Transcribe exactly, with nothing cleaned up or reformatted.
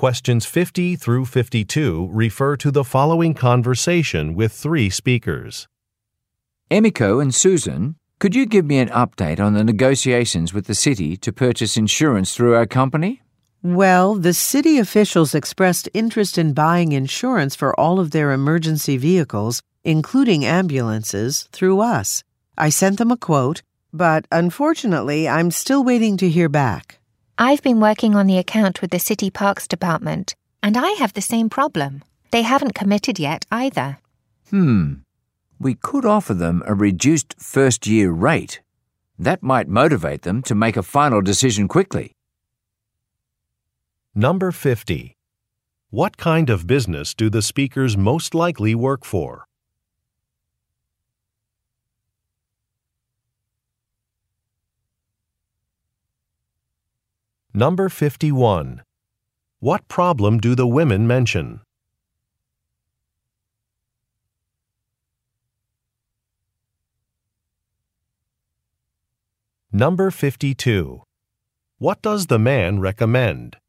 Questions fifty through fifty-two refer to the following conversation with three speakers. Emiko and Susan, could you give me an update on the negotiations with the city to purchase insurance through our company? Well, the city officials expressed interest in buying insurance for all of their emergency vehicles, including ambulances, through us. I sent them a quote, but unfortunately, I'm still waiting to hear back. I've been working on the account with the City Parks Department, and I have the same problem. They haven't committed yet either. Hmm. We could offer them a reduced first-year rate. That might motivate them to make a final decision quickly. Number fifty. What kind of business do the speakers most likely work for? Number fifty-one. What problem do the women mention? Number fifty-two. What does the man recommend?